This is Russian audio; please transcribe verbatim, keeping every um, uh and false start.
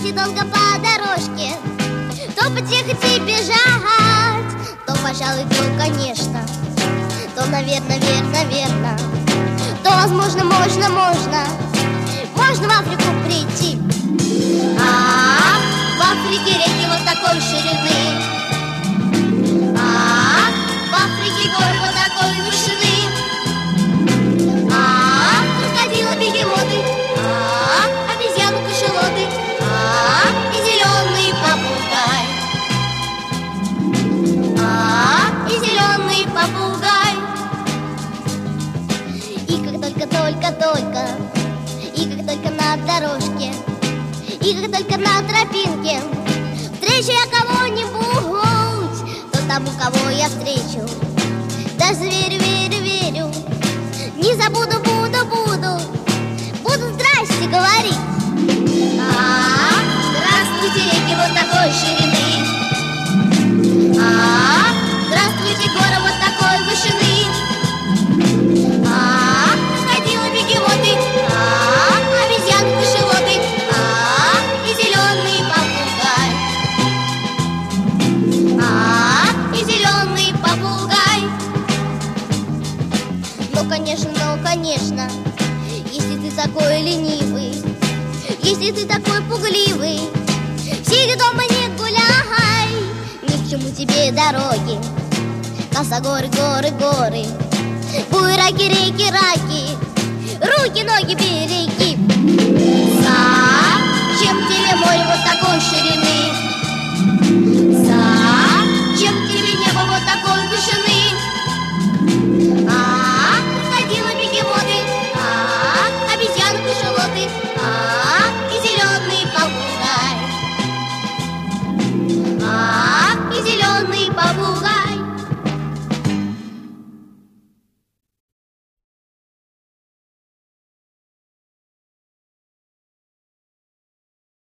если долго по дорожке, то потихо тебе бежать, то, пожалуй, то, конечно, то, наверное, верно, верно, то, возможно, можно, можно, можно в Африку прийти. А, в Африке реки вот такой ширины, а, в Африке горы вот такой вышины, а, крокодилы, бегемоты, а, обезьяны, кашалоты, а, и зеленый попугай, а, и зеленый попугай. И как только-только-только, и как только на дорожке, и как только на тропинке встречу я кого-нибудь, то тому, кого я встречу, даже верю, верю, верю, не забуду, буду, буду, буду здрасте говорить. А, здравствуйте, реки вот такой ширины, а, здравствуйте, горы вот такой вышины, а, крокодилы, бегемоты, а, обезьяны, кашалоты, а, и зеленый попугай, а, и зеленый попугай. Ну, конечно, ну, конечно, если ты такой ленивый, если ты такой пугливый, сиди дома, не гуляй, ни к чему тебе дороги, косогоры, горы, горы, буераки, реки, раки, руки, ноги, береги.